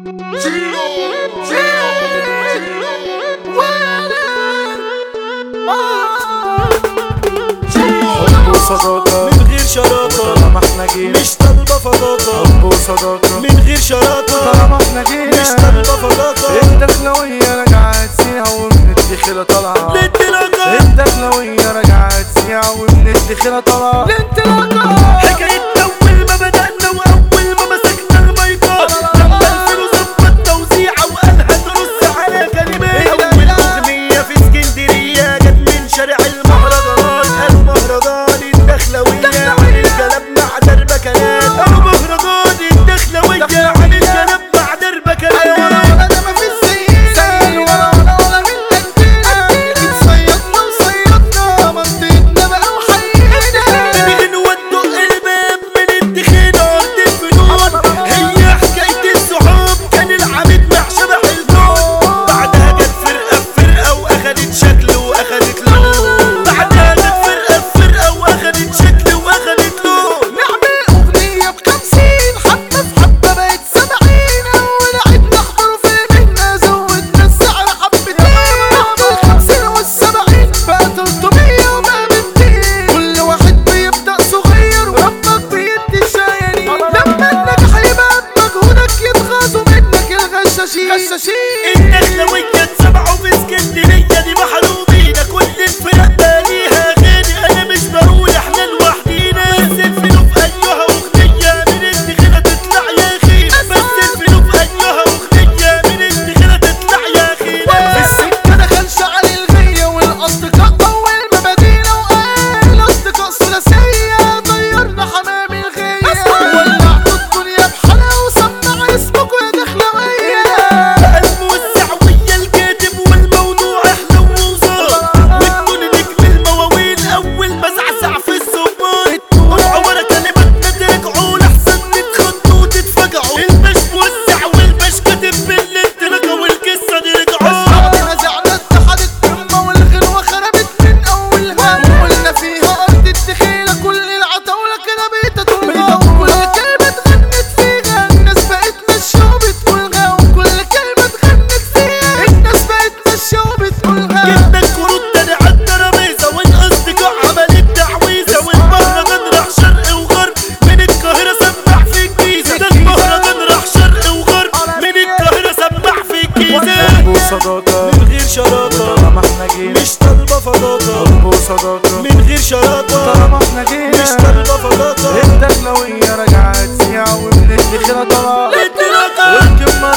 حب وصداقة من غير شراكة طالما احنا جينا مش طالبة فضاقة. حب وصداقة من غير شراكة طالما احنا جينا مش طالبة فضاقة. الدخلوية راجعة تسيع ومن الدخلة طالعة للانطلاقة. الدخلوية راجعة تسيع ومن الدخلة طالعة للانطلاقة. حكايتنا أول ما بدأنا وأول ما مسكنا المايكات لما الفلو ظبط توزيعة وقالها ترص على كلمات. أول أغنية في اسكندرية جت من شارع المهرجانات. المهرجان الدخلوية عن الكلام مع دربكنات. المهرجان الدخلوية عن الكلام مع دربكنات. الدخلوية اتسمعوا في اسكندرية دي محرومينا. كل الفرق باليها غيري انا مش بقول احنا لوحدينا. بس الفلو في ايها اغنية من الدخلة تطلع يا اخينا. بس الفلو في ايها اغنية من الدخلة تطلع يا اخينا. في السكة دخل شعر الغية والاصدقاء اول ما بدينا وقال الاصدقاء ثلاثية طيرنا حمام الغية. ولعتوا الدنيا بحلا وسمع اسمكوا يا دخلوية. صداقة من غير شراكة طالما احنا جينا مش طالبة فضاقة. حب وصداقة من غير شراكة طالما احنا جينا مش طالبة فضاقة. الدخلوية راجعة تسيع ومن الدخلة طالعة للانطلاقة.